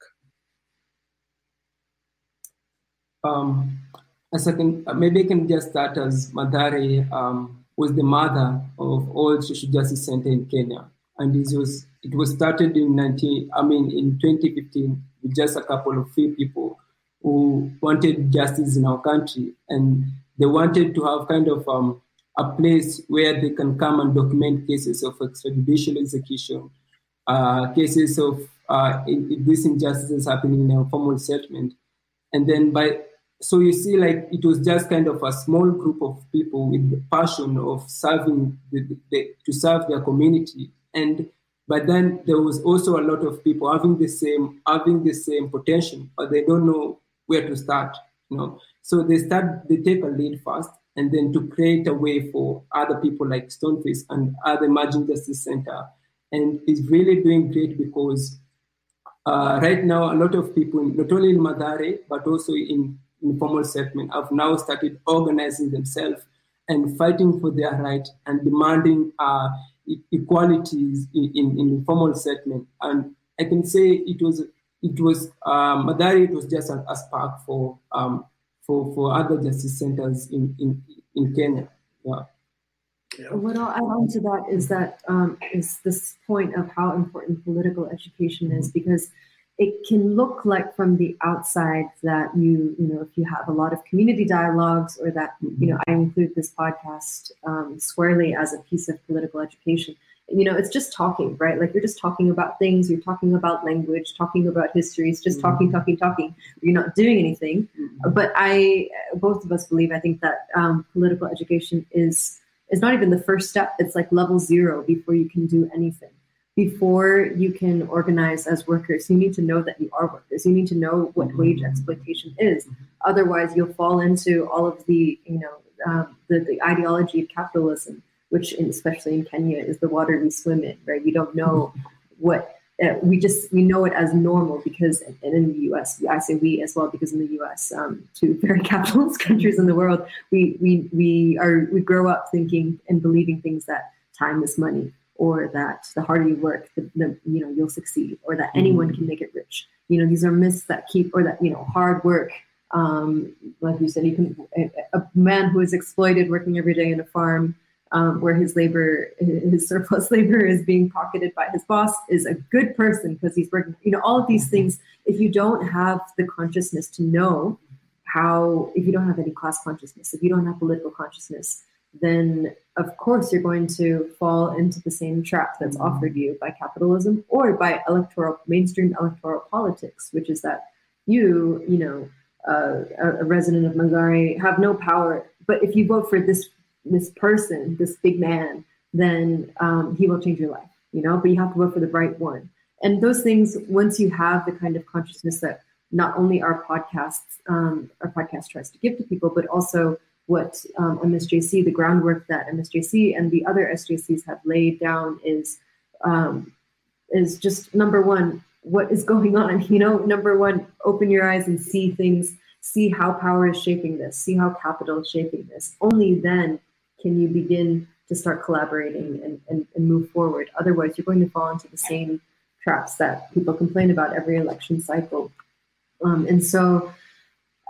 Um, as I can, maybe I can just start as Mathare um, was the mother of all social justice center in Kenya, and it was it was started in nineteen. I mean, in twenty fifteen, with just a couple of few people who wanted justice in our country, and they wanted to have kind of um, a place where they can come and document cases of extrajudicial execution, uh, cases of uh, in, in these injustices happening in a formal settlement, and then by so you see, like it was just kind of a small group of people with the passion of serving the, the, the, to serve their community, and but then there was also a lot of people having the same having the same potential, but they don't know where to start. You know, so they start they take a lead first, and then to create a way for other people like Stoneface and other emerging justice center, and it's really doing great because uh, right now a lot of people, not only in Mathare but also in informal settlement, have now started organizing themselves and fighting for their right and demanding uh, equalities in, in, in informal settlement. And I can say it was it was uh, Mathare. It was just a, a spark for um, for for other justice centers in in, in Kenya. Yeah. Yeah. What I'll add on to that is that um, is this point of how important political education is, because it can look like from the outside that you, you know, if you have a lot of community dialogues, or that, you know, I include this podcast um, squarely as a piece of political education. You know, it's just talking, right? Like you're just talking about things, you're talking about language, talking about histories, just mm-hmm. talking, talking, talking. You're not doing anything. Mm-hmm. But I, both of us believe, I think that um, political education is is not even the first step. It's like level zero before you can do anything. Before you can organize as workers, you need to know that you are workers. You need to know what wage exploitation is. Otherwise, you'll fall into all of the, you know, um, the, the ideology of capitalism, which, in, especially in Kenya, is the water we swim in, right? We don't know what, uh, we just, we know it as normal because, and in the U S, I say we as well, because in the U S, um, two very capitalist countries in the world, we, we, we are, we grow up thinking and believing things that time is money, or that the harder you work, the, the you know, you'll succeed, or that anyone can make it rich. You know, these are myths that keep, or that, you know, hard work. Um, like you said, you can, a, a man who is exploited working every day in a farm, um, where his labor, his surplus labor is being pocketed by his boss, is a good person because he's working, you know, all of these things. If you don't have the consciousness to know how, if you don't have any class consciousness, if you don't have political consciousness, then of course you're going to fall into the same trap that's offered you by capitalism or by electoral, mainstream electoral politics, which is that you, you know, uh, a, a resident of Mathare have no power, but if you vote for this this person, this big man, then um, he will change your life, you know, but you have to vote for the right one. And those things, once you have the kind of consciousness that not only our podcasts, um, our podcast tries to give to people, but also what um, M S J C, the groundwork that M S J C and the other S J Cs have laid down is um, is just, number one, what is going on? You know, number one, open your eyes and see things, see how power is shaping this, see how capital is shaping this. Only then can you begin to start collaborating and, and, and move forward. Otherwise, you're going to fall into the same traps that people complain about every election cycle. Um, and so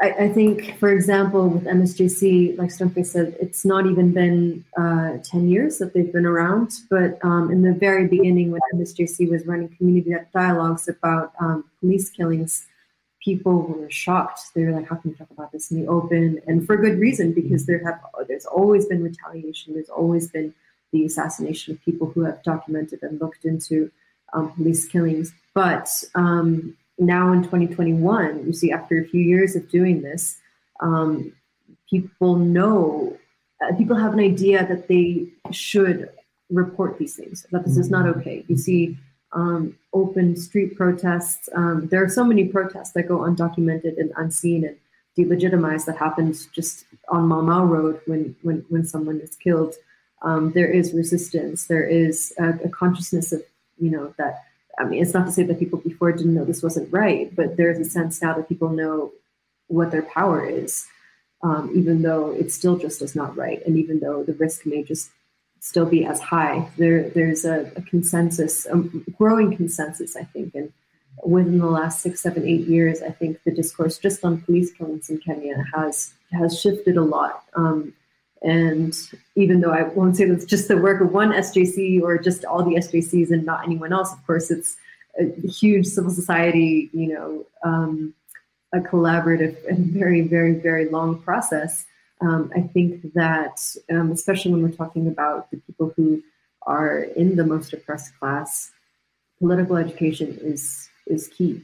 I, I think, for example, with M S J C, like Stumpe said, it's not even been uh, ten years that they've been around. But um, in the very beginning, when M S J C was running community dialogues about um, police killings, people were shocked. They were like, how can you talk about this in the open? And for good reason, because there have there's always been retaliation. There's always been the assassination of people who have documented and looked into um, police killings. But um, now in twenty twenty-one, you see, after a few years of doing this, um, people know, uh, people have an idea that they should report these things, that this is not okay. You see um, open street protests. Um, there are so many protests that go undocumented and unseen and delegitimized that happened just on Mau Mau Road when, when, when someone is killed. Um, there is resistance. There is a, a consciousness of, you know, that, I mean, it's not to say that people before didn't know this wasn't right, but there's a sense now that people know what their power is, um, even though it's still just as not right. And even though the risk may just still be as high, there there's a, a consensus, a growing consensus, I think. And within the last six, seven, eight years, I think the discourse just on police killings in Kenya has has shifted a lot. Um, And even though I won't say that's just the work of one S J C or just all the S J Cs and not anyone else, of course, it's a huge civil society, you know, um, a collaborative and very, very, very long process. Um, I think that, um, especially when we're talking about the people who are in the most oppressed class, political education is is key.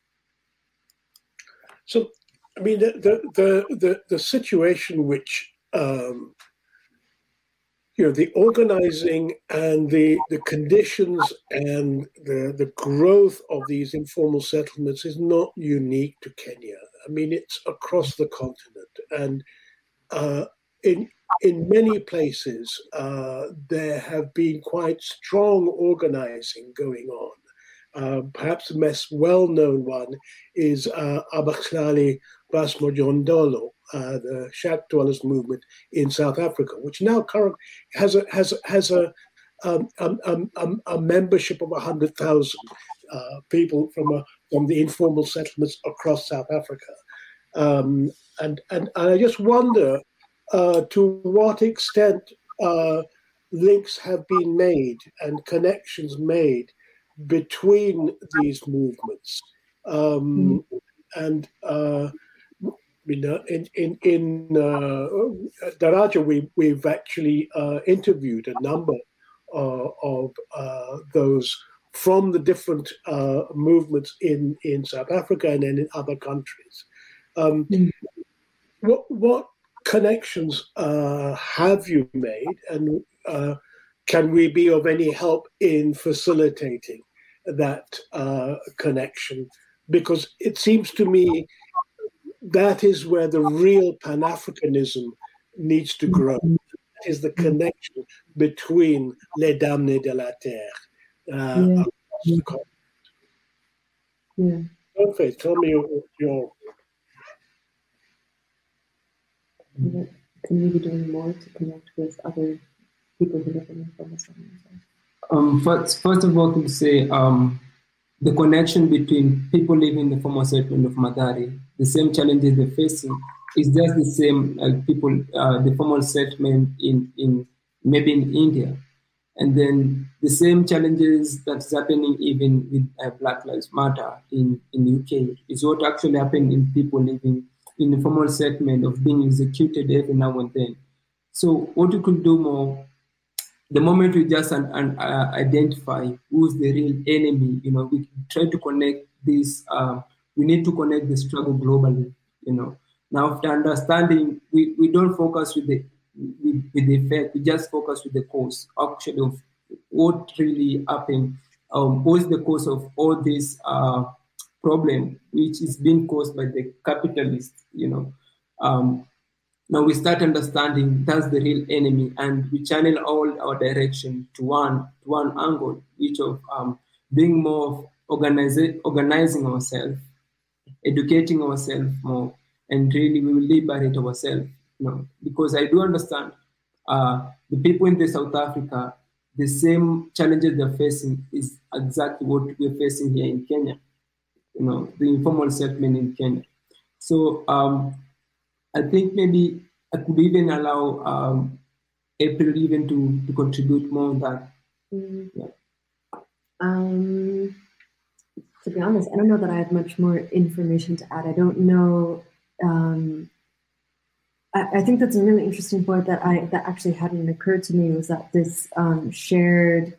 So, I mean, the the the the, the situation which Um, you know, the organizing and the the conditions and the the growth of these informal settlements is not unique to Kenya. I mean, it's across the continent, and uh, in in many places uh, there have been quite strong organizing going on. Uh, perhaps the most well-known one is uh, Abahlali Basmojondolo, uh, the shack dwellers movement in South Africa, which now currently has a has has a um, um, um, a membership of a hundred thousand uh, people from a, from the informal settlements across South Africa, um, and, and and I just wonder uh, to what extent uh, links have been made and connections made between these movements, um, and uh, you know, in in in uh, Daraja, we we've actually uh, interviewed a number uh, of uh, those from the different uh, movements in in South Africa and then in other countries. Um, mm. What what connections uh, have you made, and uh, can we be of any help in facilitating that uh, connection? Because it seems to me that is where the real Pan-Africanism needs to grow. That is the connection between les damnés de la terre. Uh, yeah. across the yeah. Okay, tell me your, your... Can we be doing more to connect with other people who live in informal settlements? Um, first, first of all, to say um, the connection between people living in the former settlement of Mathare, the same challenges they're facing, is just the same like people, uh, the formal settlement in, in maybe in India. And then the same challenges that's happening even with uh, Black Lives Matter in, in the U K is what actually happened in people living in the formal settlement of being executed every now and then. So what you could do more, the moment we just un, un, uh, identify who's the real enemy, you know, we try to connect this, uh, we need to connect the struggle globally, you know. Now, after understanding, we, we don't focus with the with, with the effect, we just focus with the cause, actually, of what really happened, um, what's the cause of all this uh, problem, which is being caused by the capitalists, you know. Um, Now we start understanding that's the real enemy, and we channel all our direction to one to one angle, which of um, being more of organizing, organizing ourselves, educating ourselves more, and really we will liberate ourselves. You know, because I do understand uh, the people in the South Africa, the same challenges they're facing is exactly what we're facing here in Kenya. You know, the informal settlement in Kenya. So um, I think maybe I could even allow um, April even to, to contribute more on that. Mm. Yeah. Um, to be honest, I don't know that I have much more information to add. I don't know. Um, I, I think that's a really interesting point that I that actually hadn't occurred to me, was that this um, shared,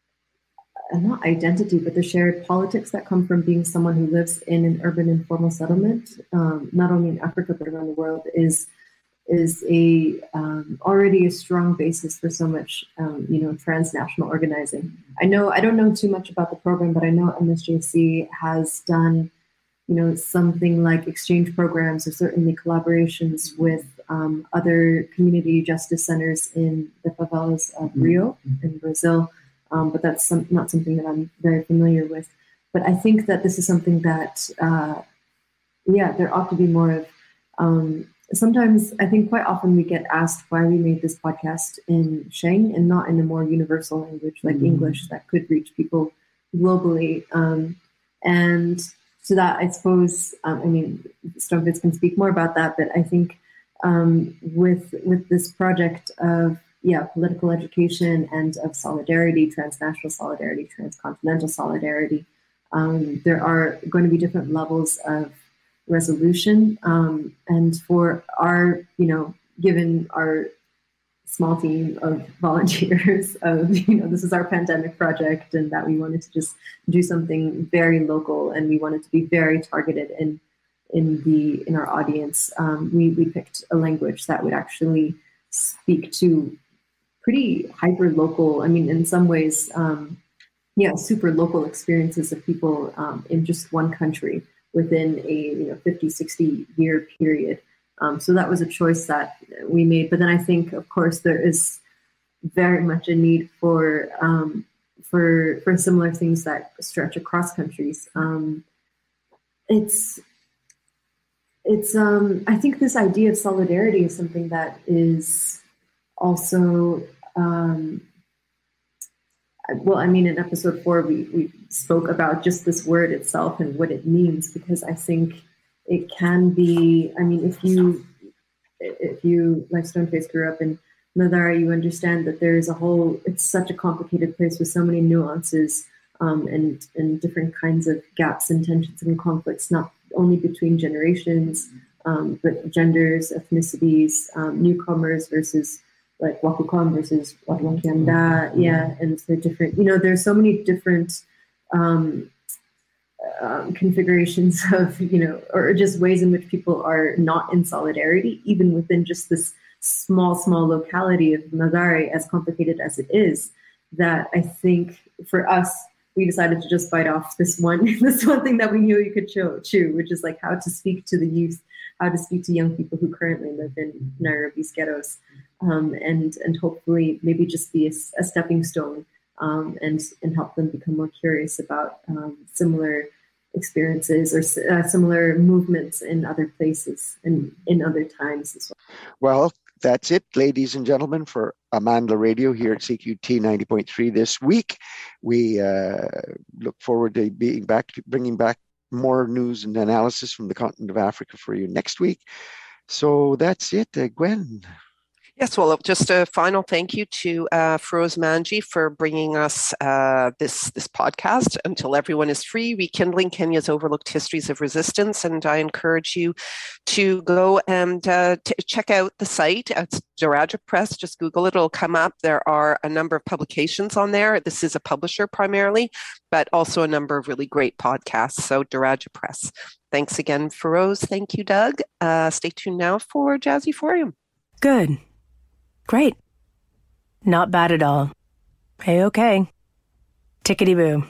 uh, not identity, but the shared politics that come from being someone who lives in an urban informal settlement, um, not only in Africa but around the world, is is a um, already a strong basis for so much, um, you know, transnational organizing. I know I don't know too much about the program, but I know M S J C has done, you know, something like exchange programs or certainly collaborations with um, other community justice centers in the favelas of Rio in Brazil. Um, but that's some, not something that I'm very familiar with. But I think that this is something that, uh, yeah, there ought to be more of. Um, sometimes, I think quite often we get asked why we made this podcast in Sheng and not in a more universal language like mm-hmm. English that could reach people globally. Um, and so that, I suppose, um, I mean, Stoneface can speak more about that, but I think um, with with this project of, yeah, political education and of solidarity, transnational solidarity, transcontinental solidarity, um, there are going to be different levels of resolution. Um, and for our, you know, given our small team of volunteers of, you know, this is our pandemic project, and that we wanted to just do something very local, and we wanted to be very targeted in in the in our audience. Um, we we picked a language that would actually speak to pretty hyper local. I mean, in some ways, um, yeah, super local experiences of people um, in just one country within a you know fifty, sixty year period. Um, so that was a choice that we made. But then I think, of course, there is very much a need for um, for for similar things that stretch across countries. Um, it's it's um, I think this idea of solidarity is something that is also um, well, I mean, in episode four, we we spoke about just this word itself and what it means, because I think it can be, I mean, if you, if you, like Stoneface, grew up in Madara, you understand that there is a whole, it's such a complicated place with so many nuances um, and, and different kinds of gaps and tensions and conflicts, not only between generations, um, but genders, ethnicities, um, newcomers versus like Wakukon versus Wakianda, yeah, and the different, you know, there's so many different um, Um, configurations of, you know, or just ways in which people are not in solidarity, even within just this small, small locality of Madare, as complicated as it is, that I think for us, we decided to just bite off this one, this one thing that we knew you could chew, chew, which is like how to speak to the youth, how to speak to young people who currently live in Nairobi's ghettos, um, and and hopefully maybe just be a, a stepping stone um, and and help them become more curious about um, similar experiences or uh, similar movements in other places and in other times as well. Well, that's it, ladies and gentlemen, for Amandla Radio here at C Q T ninety point three this week. We uh, look forward to being back, bringing back more news and analysis from the continent of Africa for you next week. So that's it, uh, Gwen. Yes, well, just a final thank you to uh, Feroz Manji for bringing us uh, this this podcast. Until everyone is free, rekindling Kenya's overlooked histories of resistance. And I encourage you to go and uh, t- check out the site. It's Daraja Press. Just Google it; it'll come up. There are a number of publications on there. This is a publisher primarily, but also a number of really great podcasts. So Daraja Press. Thanks again, Feroz. Thank you, Doug. Uh, stay tuned now for Jazzy Forium. Good. Great. Not bad at all. A-okay. Tickety-boo.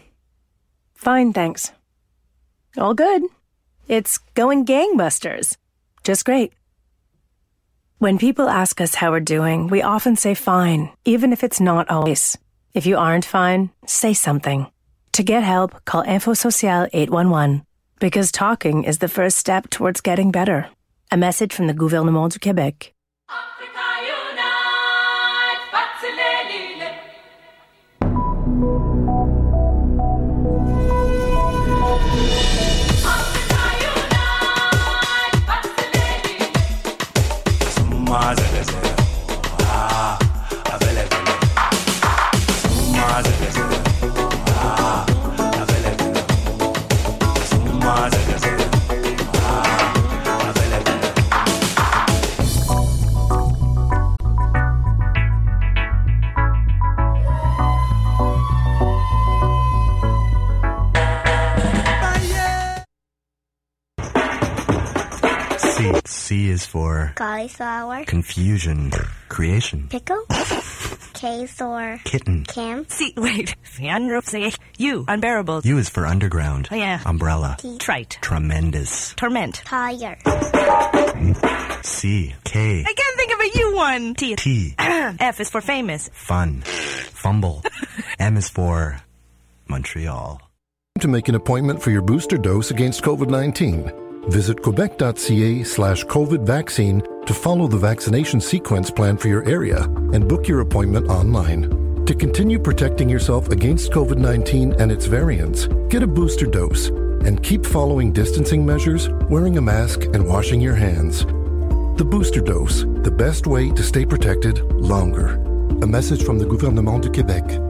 Fine, thanks. All good. It's going gangbusters. Just great. When people ask us how we're doing, we often say fine, even if it's not always. If you aren't fine, say something. To get help, call Info Social eight one one, because talking is the first step towards getting better. A message from the Gouvernement du Québec. is for cauliflower, confusion, creation, pickle, K is for kitten, Cam, See, wait. U, unbearable. U is for underground, Oh, yeah. umbrella, T, Trite. tremendous, Torment. tire, C, K, I can't think of a U one. T. T, F is for famous. fun, fumble, M is for Montreal. To make an appointment for your booster dose against COVID nineteen, visit quebec.ca slash COVID vaccine to follow the vaccination sequence plan for your area and book your appointment online. To continue protecting yourself against COVID nineteen and its variants, get a booster dose and keep following distancing measures, wearing a mask, and washing your hands. The booster dose, the best way to stay protected longer. A message from the Gouvernement du Québec.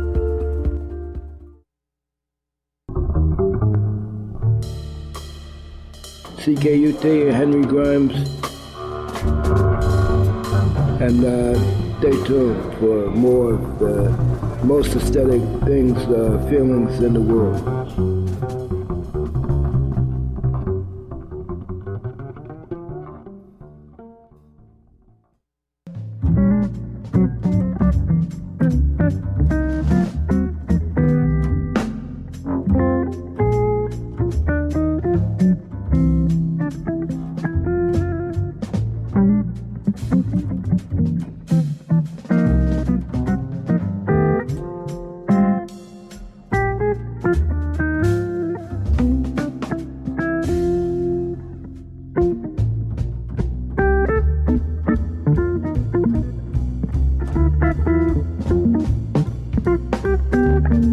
C K U T, Henry Grimes, and uh, stay tuned for more of the most aesthetic things, uh, feelings in the world.